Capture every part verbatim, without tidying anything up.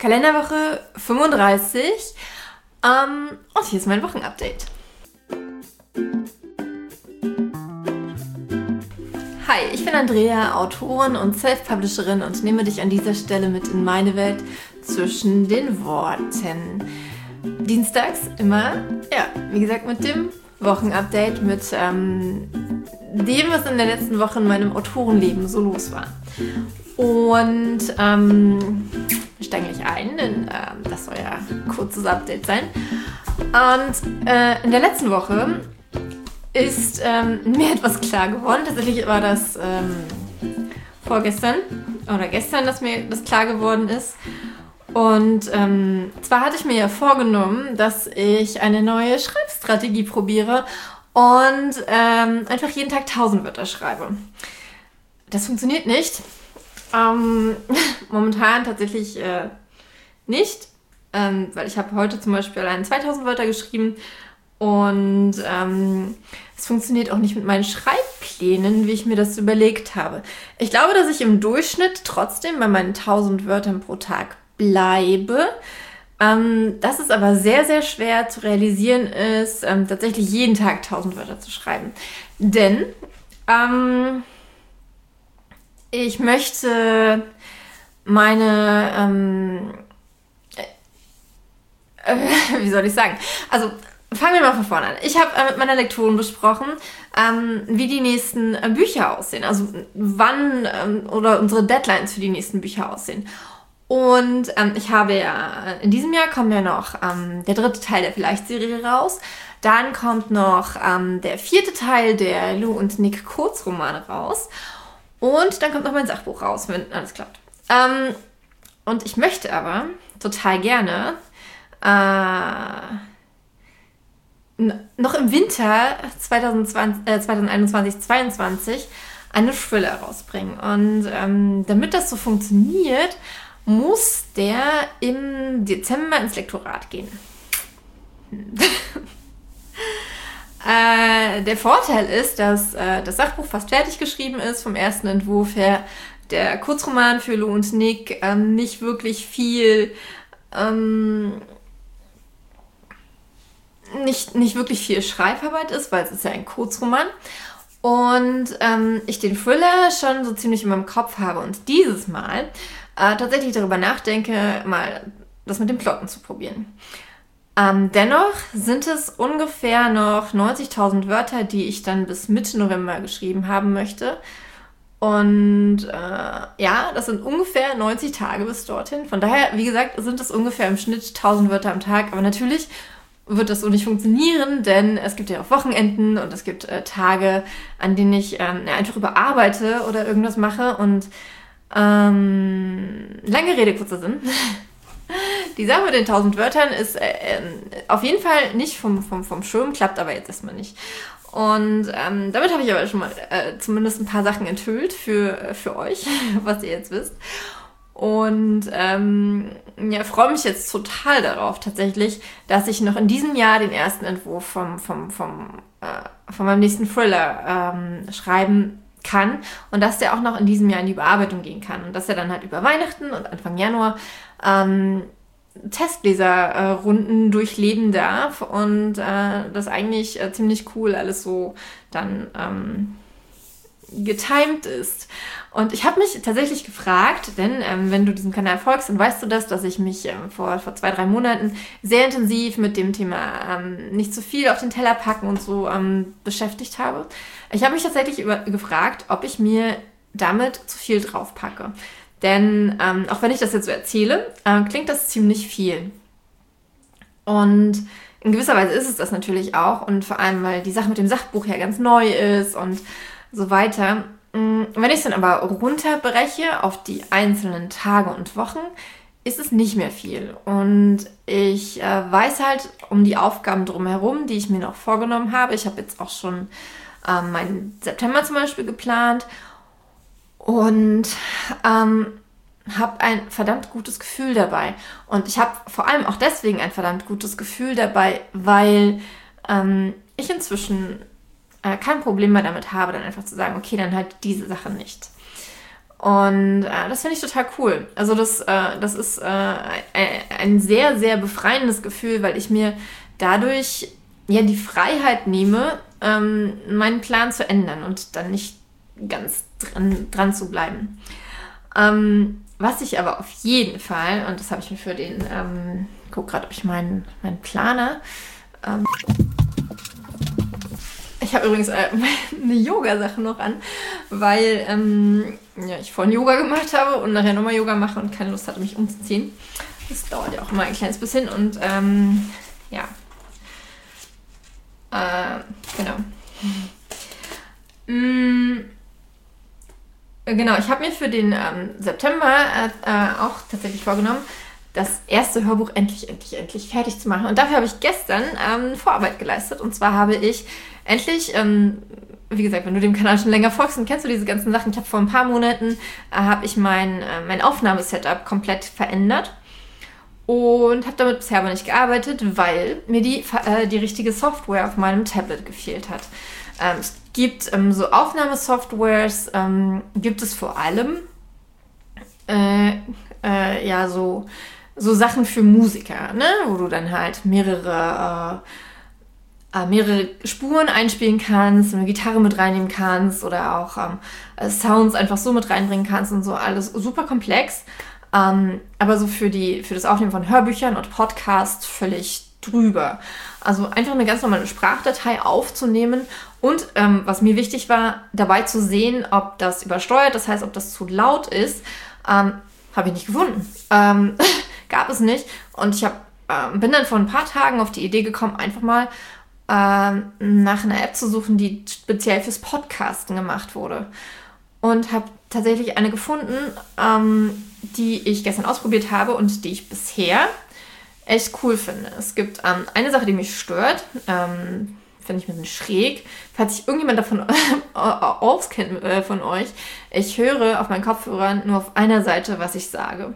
Kalenderwoche fünfunddreißig ähm, und hier ist mein Wochenupdate. Hi, ich bin Andrea, Autorin und Self-Publisherin und nehme dich an dieser Stelle mit in meine Welt zwischen den Worten. Dienstags immer, ja, wie gesagt, mit dem Wochenupdate, mit ähm, dem, was in der letzten Woche in meinem Autorenleben so los war. Und ähm, wir steigen gleich ein, denn äh, das soll ja ein kurzes Update sein. Und äh, in der letzten Woche ist ähm, mir etwas klar geworden. Tatsächlich war das ähm, vorgestern oder gestern, dass mir das klar geworden ist. Und ähm, zwar hatte ich mir ja vorgenommen, dass ich eine neue Schreibstrategie probiere und ähm, einfach jeden Tag tausend Wörter schreibe. Das funktioniert nicht. Ähm, momentan tatsächlich äh, nicht, ähm, weil ich habe heute zum Beispiel allein zweitausend Wörter geschrieben und ähm, es funktioniert auch nicht mit meinen Schreibplänen, wie ich mir das überlegt habe. Ich glaube, dass ich im Durchschnitt trotzdem bei meinen tausend Wörtern pro Tag bleibe. Ähm, dass es aber sehr, sehr schwer zu realisieren ist, ähm, tatsächlich jeden Tag tausend Wörter zu schreiben. Denn ähm, ich möchte meine, ähm, äh, wie soll ich sagen, also fangen wir mal von vorne an. Ich habe äh, mit meiner Lektorin besprochen, ähm, wie die nächsten äh, Bücher aussehen, also wann ähm, oder unsere Deadlines für die nächsten Bücher aussehen. Und ähm, ich habe ja, in diesem Jahr kommt ja noch ähm, der dritte Teil der Vielleicht-Serie raus. Dann kommt noch ähm, der vierte Teil der Lou und Nick Kurzromane raus. Und dann kommt noch mein Sachbuch raus, wenn alles klappt. Ähm, und ich möchte aber total gerne äh, n- noch im Winter zwanzig zwanzig, äh, zwanzig einundzwanzig zweiundzwanzig eine Thriller rausbringen. Und ähm, damit das so funktioniert, muss der im Dezember ins Lektorat gehen. äh, der Vorteil ist, dass äh, das Sachbuch fast fertig geschrieben ist, vom ersten Entwurf her. Der Kurzroman für Lou und Nick ähm, nicht wirklich viel ähm, nicht, nicht wirklich viel Schreibarbeit ist, weil es ist ja ein Kurzroman. Und ähm, ich den Thriller schon so ziemlich in meinem Kopf habe und dieses Mal äh, tatsächlich darüber nachdenke, mal das mit den Plotten zu probieren. Ähm, dennoch sind es ungefähr noch neunzigtausend Wörter, die ich dann bis Mitte November geschrieben haben möchte. Und äh, ja, das sind ungefähr neunzig Tage bis dorthin. Von daher, wie gesagt, sind es ungefähr im Schnitt tausend Wörter am Tag. Aber natürlich wird das so nicht funktionieren, denn es gibt ja auch Wochenenden und es gibt äh, Tage, an denen ich ähm, ja, einfach überarbeite oder irgendwas mache. Und ähm, lange Rede, kurzer Sinn. Die Sache mit den tausend Wörtern ist äh, äh, auf jeden Fall nicht vom, vom, vom Schirm, klappt aber jetzt erstmal nicht. Und ähm, damit habe ich aber schon mal äh, zumindest ein paar Sachen enthüllt für, für euch, was ihr jetzt wisst. Und ähm, ja, freue mich jetzt total darauf tatsächlich, dass ich noch in diesem Jahr den ersten Entwurf vom, vom, vom, äh, von meinem nächsten Thriller ähm, schreiben kann und dass der auch noch in diesem Jahr in die Überarbeitung gehen kann und dass er dann halt über Weihnachten und Anfang Januar ähm, Testleserrunden äh, durchleben darf und äh, das eigentlich äh, ziemlich cool alles so dann ähm, getimed ist. Und ich habe mich tatsächlich gefragt, denn ähm, wenn du diesem Kanal folgst, dann weißt du das, dass ich mich ähm, vor, vor zwei, drei Monaten sehr intensiv mit dem Thema ähm, nicht zu viel auf den Teller packen und so ähm, beschäftigt habe. Ich habe mich tatsächlich über, gefragt, ob ich mir damit zu viel drauf packe. Denn ähm, auch wenn ich das jetzt so erzähle, äh, klingt das ziemlich viel. Und in gewisser Weise ist es das natürlich auch. Und vor allem, weil die Sache mit dem Sachbuch ja ganz neu ist und so weiter. Wenn ich es dann aber runterbreche auf die einzelnen Tage und Wochen, ist es nicht mehr viel. Und ich äh, weiß halt um die Aufgaben drumherum, die ich mir noch vorgenommen habe. Ich habe jetzt auch schon äh, meinen September zum Beispiel geplant und ähm, habe ein verdammt gutes Gefühl dabei. Und ich habe vor allem auch deswegen ein verdammt gutes Gefühl dabei, weil ähm, ich inzwischen kein Problem mehr damit habe, dann einfach zu sagen, okay, dann halt diese Sache nicht. Und äh, das finde ich total cool. Also das, äh, das ist äh, ein sehr, sehr befreiendes Gefühl, weil ich mir dadurch ja die Freiheit nehme, ähm, meinen Plan zu ändern und dann nicht ganz dran, dran zu bleiben. Ähm, was ich aber auf jeden Fall, und das habe ich mir für den, ähm, ich gucke gerade, ob ich meinen, meinen Planer, ähm, ich habe übrigens äh, eine Yoga-Sache noch an, weil ähm, ja, ich vorhin Yoga gemacht habe und nachher nochmal Yoga mache und keine Lust hatte, mich umzuziehen. Das dauert ja auch immer ein kleines bisschen und ähm, ja, äh, genau. Mhm. Genau, ich habe mir für den ähm, September äh, äh, auch tatsächlich vorgenommen, das erste Hörbuch endlich, endlich, endlich fertig zu machen. Und dafür habe ich gestern ähm, Vorarbeit geleistet. Und zwar habe ich endlich, ähm, wie gesagt, wenn du dem Kanal schon länger folgst, dann kennst du diese ganzen Sachen. Ich habe vor ein paar Monaten, äh, habe ich mein, äh, mein Aufnahmesetup komplett verändert. Und habe damit bisher aber nicht gearbeitet, weil mir die, äh, die richtige Software auf meinem Tablet gefehlt hat. Ähm, es gibt ähm, so Aufnahmesoftwares, ähm, gibt es vor allem äh, äh, ja so, so Sachen für Musiker, ne? Wo du dann halt mehrere, äh, äh, mehrere Spuren einspielen kannst, eine Gitarre mit reinnehmen kannst oder auch ähm, Sounds einfach so mit reinbringen kannst und so, alles super komplex. Ähm, aber so für, die, für das Aufnehmen von Hörbüchern und Podcasts völlig drüber. Also einfach eine ganz normale Sprachdatei aufzunehmen und ähm, was mir wichtig war, dabei zu sehen, ob das übersteuert, das heißt, ob das zu laut ist, ähm, habe ich nicht gefunden. Ähm, gab es nicht. Und ich hab, ähm, bin dann vor ein paar Tagen auf die Idee gekommen, einfach mal ähm, nach einer App zu suchen, die speziell fürs Podcasten gemacht wurde. Und habe tatsächlich eine gefunden, ähm, die ich gestern ausprobiert habe und die ich bisher echt cool finde. Es gibt ähm, eine Sache, die mich stört, ähm, finde ich ein bisschen schräg. Falls sich irgendjemand davon auskennt äh, von euch, ich höre auf meinen Kopfhörern nur auf einer Seite, was ich sage.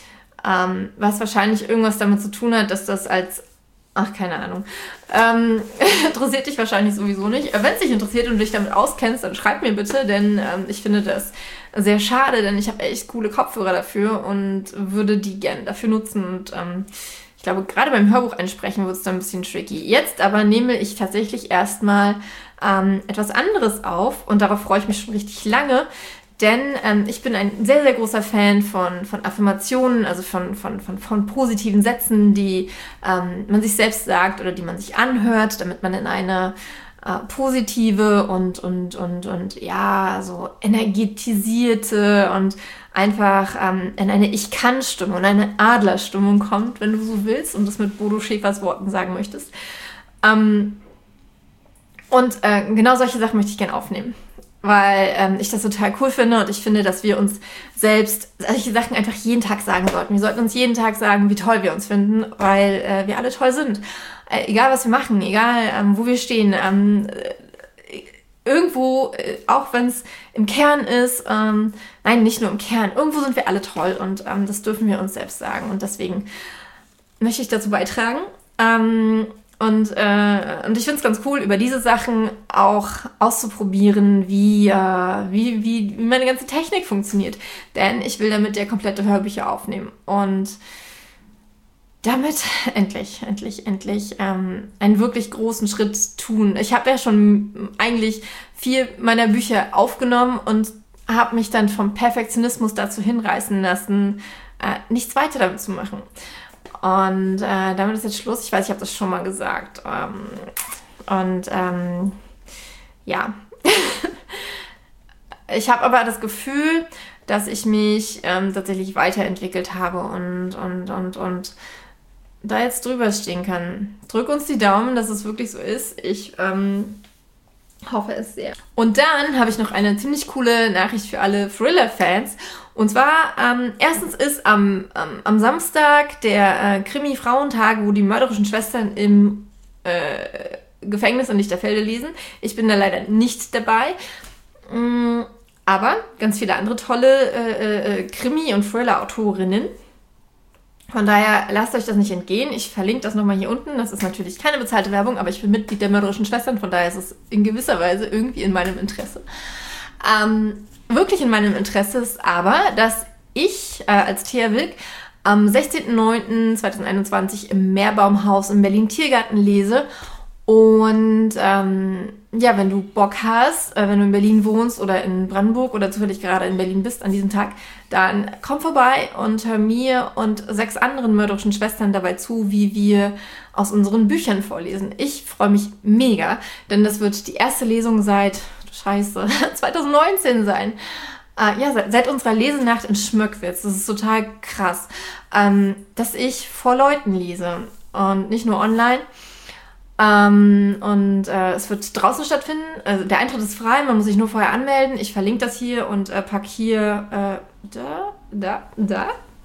Ähm, was wahrscheinlich irgendwas damit zu tun hat, dass das als, ach, keine Ahnung, ähm, interessiert dich wahrscheinlich sowieso nicht. Wenn es dich interessiert und du dich damit auskennst, dann schreib mir bitte, denn ähm, ich finde das sehr schade, denn ich habe echt coole Kopfhörer dafür und würde die gerne dafür nutzen und ähm, ich glaube, gerade beim Hörbuch einsprechen wird es dann ein bisschen tricky. Jetzt aber nehme ich tatsächlich erstmal ähm, etwas anderes auf und darauf freue ich mich schon richtig lange, denn ähm, ich bin ein sehr, sehr großer Fan von, von Affirmationen, also von, von, von, von positiven Sätzen, die ähm, man sich selbst sagt oder die man sich anhört, damit man in eine äh, positive und, und, und, und ja, so energetisierte und einfach ähm, in eine Ich-Kann-Stimmung und eine Adlerstimmung kommt, wenn du so willst und das mit Bodo Schäfers Worten sagen möchtest. Ähm, und äh, genau solche Sachen möchte ich gerne aufnehmen, weil ähm, ich das total cool finde und ich finde, dass wir uns selbst solche Sachen einfach jeden Tag sagen sollten. Wir sollten uns jeden Tag sagen, wie toll wir uns finden, weil äh, wir alle toll sind. Äh, egal, was wir machen, egal, ähm, wo wir stehen, ähm, irgendwo, auch wenn es im Kern ist, ähm, nein, nicht nur im Kern, irgendwo sind wir alle toll und ähm, das dürfen wir uns selbst sagen und deswegen möchte ich dazu beitragen. Ähm, und, äh, und ich finde es ganz cool, über diese Sachen auch auszuprobieren, wie, äh, wie, wie, wie meine ganze Technik funktioniert. Denn ich will damit ja komplette Hörbücher aufnehmen und damit endlich, endlich, endlich ähm, einen wirklich großen Schritt tun. Ich habe ja schon eigentlich vier meiner Bücher aufgenommen und habe mich dann vom Perfektionismus dazu hinreißen lassen, äh, nichts weiter damit zu machen. Und äh, damit ist jetzt Schluss. Ich weiß, ich habe das schon mal gesagt. Ähm, und ähm, ja, ich habe aber das Gefühl, dass ich mich ähm, tatsächlich weiterentwickelt habe und, und, und, und da jetzt drüber stehen kann. Drück uns die Daumen, dass es wirklich so ist. Ich ähm, hoffe es sehr. Und dann habe ich noch eine ziemlich coole Nachricht für alle Thriller-Fans. Und zwar, ähm, erstens ist am, ähm, am Samstag der äh, Krimi-Frauentag, wo die mörderischen Schwestern im äh, Gefängnis an Lichterfelde lesen. Ich bin da leider nicht dabei. Mm, aber ganz viele andere tolle äh, äh, Krimi- und Thriller-Autorinnen. Von daher lasst euch das nicht entgehen. Ich verlinke das nochmal hier unten. Das ist natürlich keine bezahlte Werbung, aber ich bin Mitglied der mörderischen Schwestern. Von daher ist es in gewisser Weise irgendwie in meinem Interesse. Ähm, wirklich in meinem Interesse ist aber, dass ich äh, als Thea Wilk am sechzehnten neunten zweitausendeinundzwanzig im Meerbaumhaus im Berlin-Tiergarten lese. Und ähm, ja, wenn du Bock hast, äh, wenn du in Berlin wohnst oder in Brandenburg oder zufällig gerade in Berlin bist an diesem Tag, dann komm vorbei und hör mir und sechs anderen mörderischen Schwestern dabei zu, wie wir aus unseren Büchern vorlesen. Ich freue mich mega, denn das wird die erste Lesung seit, scheiße, zweitausendneunzehn sein. Äh, ja, seit, seit unserer Lesenacht in Schmöckwitz. Das ist total krass, ähm, dass ich vor Leuten lese und nicht nur online. Ähm, und äh, es wird draußen stattfinden. Also der Eintritt ist frei, man muss sich nur vorher anmelden. Ich verlinke das hier und äh, packe hier äh, da, da, da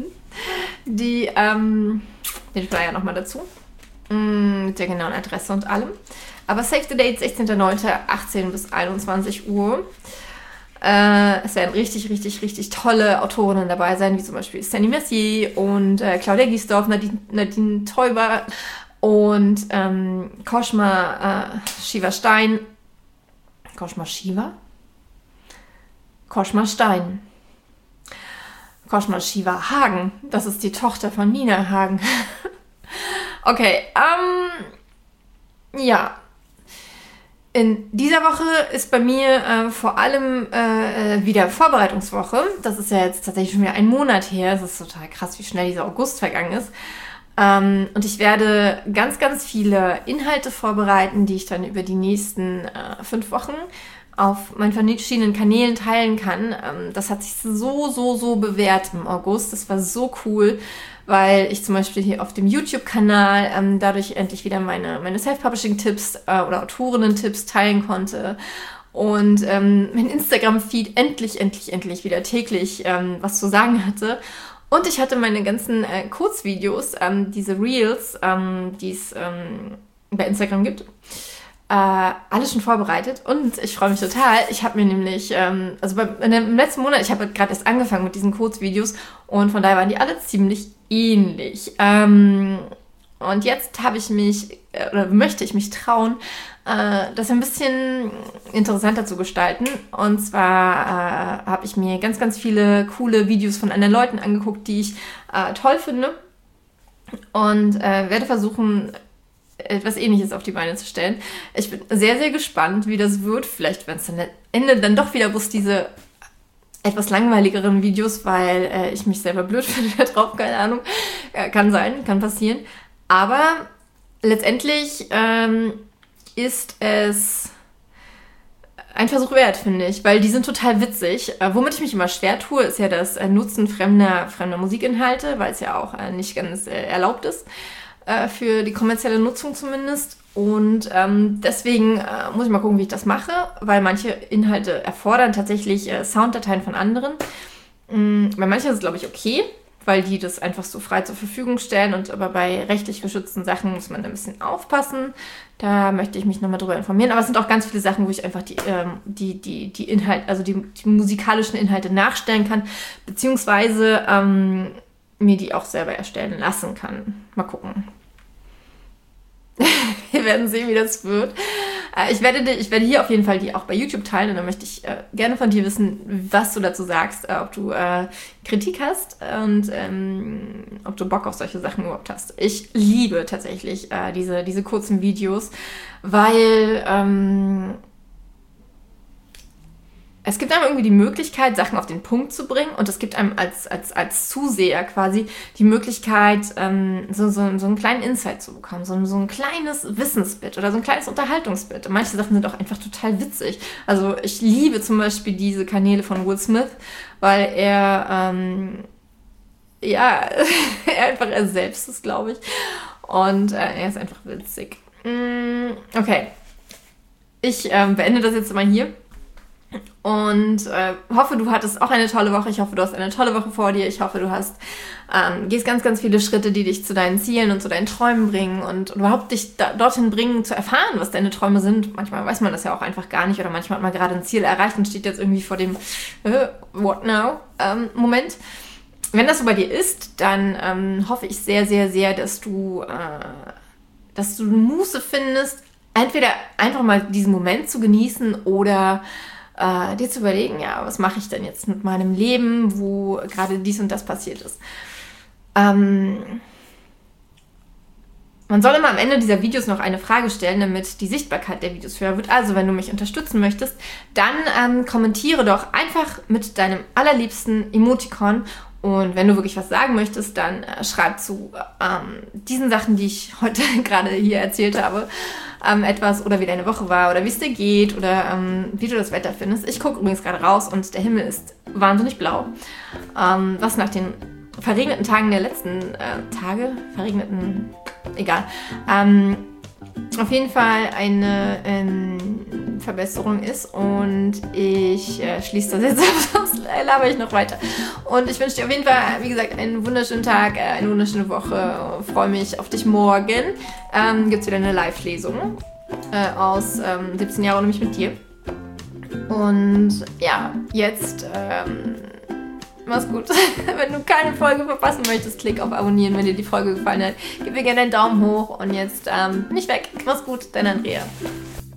die, ähm, den Flyer nochmal dazu. Mm, mit der genauen Adresse und allem. Aber Save the Date, sechzehnten neunten achtzehn bis einundzwanzig Uhr. Äh, es werden richtig, richtig, richtig tolle Autorinnen dabei sein, wie zum Beispiel Sandy Messier und äh, Claudia Giesdorf, Nadine, Nadine Teuber und ähm, Koschma äh, Shiva Stein. Koschma Shiva? Koschma Stein. Koschma Shiva Hagen. Das ist die Tochter von Nina Hagen. Okay, ähm, ja. In dieser Woche ist bei mir äh, vor allem äh, wieder Vorbereitungswoche. Das ist ja jetzt tatsächlich schon wieder ein Monat her. Es ist total krass, wie schnell dieser August vergangen ist. Ähm, und ich werde ganz, ganz viele Inhalte vorbereiten, die ich dann über die nächsten äh, fünf Wochen auf meinen verschiedenen Kanälen teilen kann. Ähm, das hat sich so, so, so bewährt im August. Das war so cool, weil ich zum Beispiel hier auf dem YouTube-Kanal ähm, dadurch endlich wieder meine, meine Self-Publishing-Tipps äh, oder Autorinnen-Tipps teilen konnte. Und ähm, mein Instagram-Feed endlich, endlich, endlich wieder täglich ähm, was zu sagen hatte. Und ich hatte meine ganzen äh, Kurzvideos, ähm, diese Reels, ähm, die es ähm, bei Instagram gibt, äh, alles schon vorbereitet. Und ich freue mich total. Ich habe mir nämlich, ähm, also beim, in dem, im letzten Monat, ich habe gerade erst angefangen mit diesen Kurzvideos und von daher waren die alle ziemlich ähnlich. Ähm, und jetzt habe ich mich, äh, oder möchte ich mich trauen, äh, das ein bisschen interessanter zu gestalten. Und zwar äh, habe ich mir ganz, ganz viele coole Videos von anderen Leuten angeguckt, die ich äh, toll finde. Und äh, werde versuchen, etwas Ähnliches auf die Beine zu stellen. Ich bin sehr, sehr gespannt, wie das wird. Vielleicht werden es dann am Ende dann doch wieder bloß diese etwas langweiligeren Videos, weil äh, ich mich selber blöd finde da drauf, keine Ahnung. Äh, kann sein, kann passieren. Aber letztendlich ähm, ist es ein Versuch wert, finde ich, weil die sind total witzig. Äh, womit ich mich immer schwer tue, ist ja das äh, Nutzen fremder, fremder Musikinhalte, weil es ja auch äh, nicht ganz äh, erlaubt ist, äh, für die kommerzielle Nutzung zumindest. Und ähm, deswegen äh, muss ich mal gucken, wie ich das mache, weil manche Inhalte erfordern tatsächlich äh, Sounddateien von anderen. Mhm, bei manchen ist es, glaube ich, okay, weil die das einfach so frei zur Verfügung stellen. Und aber bei rechtlich geschützten Sachen muss man ein bisschen aufpassen. Da möchte ich mich nochmal drüber informieren. Aber es sind auch ganz viele Sachen, wo ich einfach die, ähm, die, die, die Inhalte, also die, die musikalischen Inhalte nachstellen kann, beziehungsweise ähm, mir die auch selber erstellen lassen kann. Mal gucken. Wir werden sehen, wie das wird. Äh, ich, werde, ich werde hier auf jeden Fall die auch bei YouTube teilen und dann möchte ich äh, gerne von dir wissen, was du dazu sagst, äh, ob du äh, Kritik hast und ähm, ob du Bock auf solche Sachen überhaupt hast. Ich liebe tatsächlich äh, diese, diese kurzen Videos, weil ähm, es gibt einem irgendwie die Möglichkeit, Sachen auf den Punkt zu bringen und es gibt einem als, als, als Zuseher quasi die Möglichkeit, ähm, so, so, so einen kleinen Insight zu bekommen, so, so ein kleines Wissensbit oder so ein kleines Unterhaltungsbit. Und manche Sachen sind auch einfach total witzig. Also ich liebe zum Beispiel diese Kanäle von Will Smith, weil er, ähm, ja, er einfach er selbst ist, glaube ich. Und äh, er ist einfach witzig. Mm, okay, ich ähm, beende das jetzt mal hier. Und äh, hoffe, du hattest auch eine tolle Woche. Ich hoffe, du hast eine tolle Woche vor dir. Ich hoffe, du hast ähm, gehst ganz, ganz viele Schritte, die dich zu deinen Zielen und zu deinen Träumen bringen und, und überhaupt dich da, dorthin bringen, zu erfahren, was deine Träume sind. Manchmal weiß man das ja auch einfach gar nicht oder manchmal hat man gerade ein Ziel erreicht und steht jetzt irgendwie vor dem äh, What now? Ähm, Moment. Wenn das so bei dir ist, dann ähm, hoffe ich sehr, sehr, sehr, dass du, äh, dass du Muße findest, entweder einfach mal diesen Moment zu genießen oder äh, dir zu überlegen, ja, was mache ich denn jetzt mit meinem Leben, wo gerade dies und das passiert ist. Ähm, man soll immer am Ende dieser Videos noch eine Frage stellen, damit die Sichtbarkeit der Videos höher wird. Also, wenn du mich unterstützen möchtest, dann ähm, kommentiere doch einfach mit deinem allerliebsten Emoticon. Und wenn du wirklich was sagen möchtest, dann äh, schreib zu ähm, diesen Sachen, die ich heute gerade hier erzählt habe, ähm, etwas oder wie deine Woche war oder wie es dir geht oder ähm, wie du das Wetter findest. Ich gucke übrigens gerade raus und der Himmel ist wahnsinnig blau, ähm, was nach den verregneten Tagen der letzten äh, Tage, verregneten, egal, ähm, auf jeden Fall eine ähm, Verbesserung ist und ich äh, schließe das jetzt ab, sonst laber ich noch weiter. Und ich wünsche dir auf jeden Fall, wie gesagt, einen wunderschönen Tag, äh, eine wunderschöne Woche. Freue mich auf dich morgen. Ähm, gibt es wieder eine Live-Lesung äh, aus ähm, siebzehn Jahre nämlich mit dir. Und ja, jetzt ähm, mach's gut. Wenn du keine Folge verpassen möchtest, klick auf Abonnieren, wenn dir die Folge gefallen hat. Gib mir gerne einen Daumen hoch und jetzt ähm, nicht weg. Mach's gut, dein Andrea.